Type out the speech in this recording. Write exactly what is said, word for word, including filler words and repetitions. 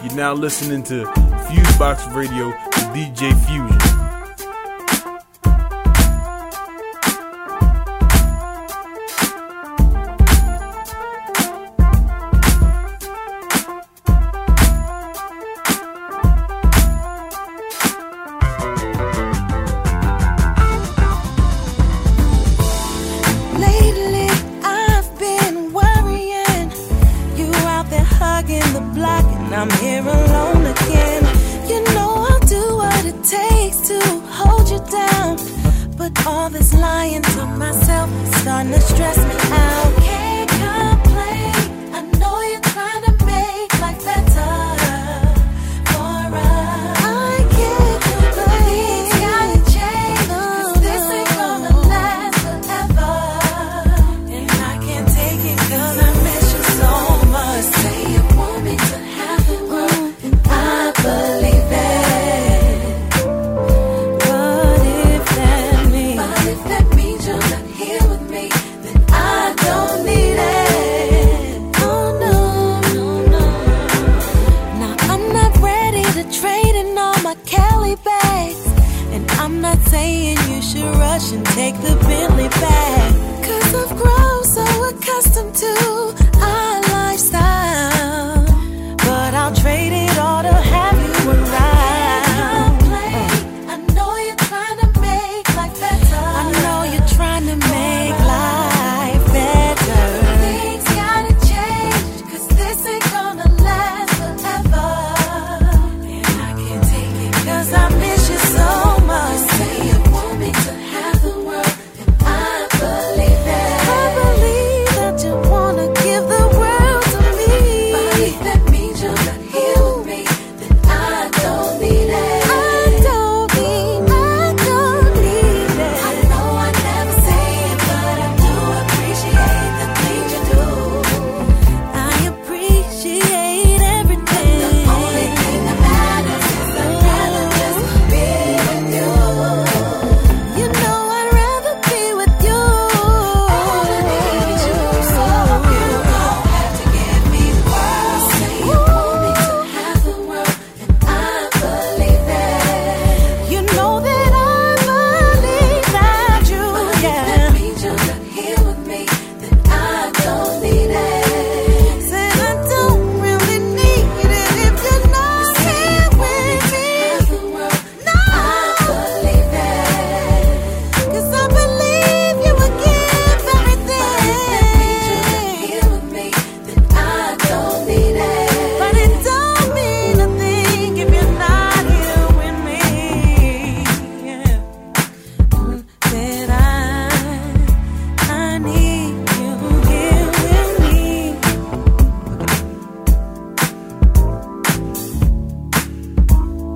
You're now listening to Fusebox Radio with D J Fusion. I'm here alone again. You know I'll do what it takes to hold you down, but all this lying to myself is starting to stress me out. Can't complain. I know you're trying to make life better for us. I can't complain. Things gotta change, 'cause this ain't gonna last forever, and I can't take it 'cause I miss you so much. Say you want me to have I believe it. But if that means, but if that means you're not here with me, then I don't need it. Oh no, no, no. Now I'm not ready to trade in all my Cali bags, and I'm not saying you should rush and take the Bentley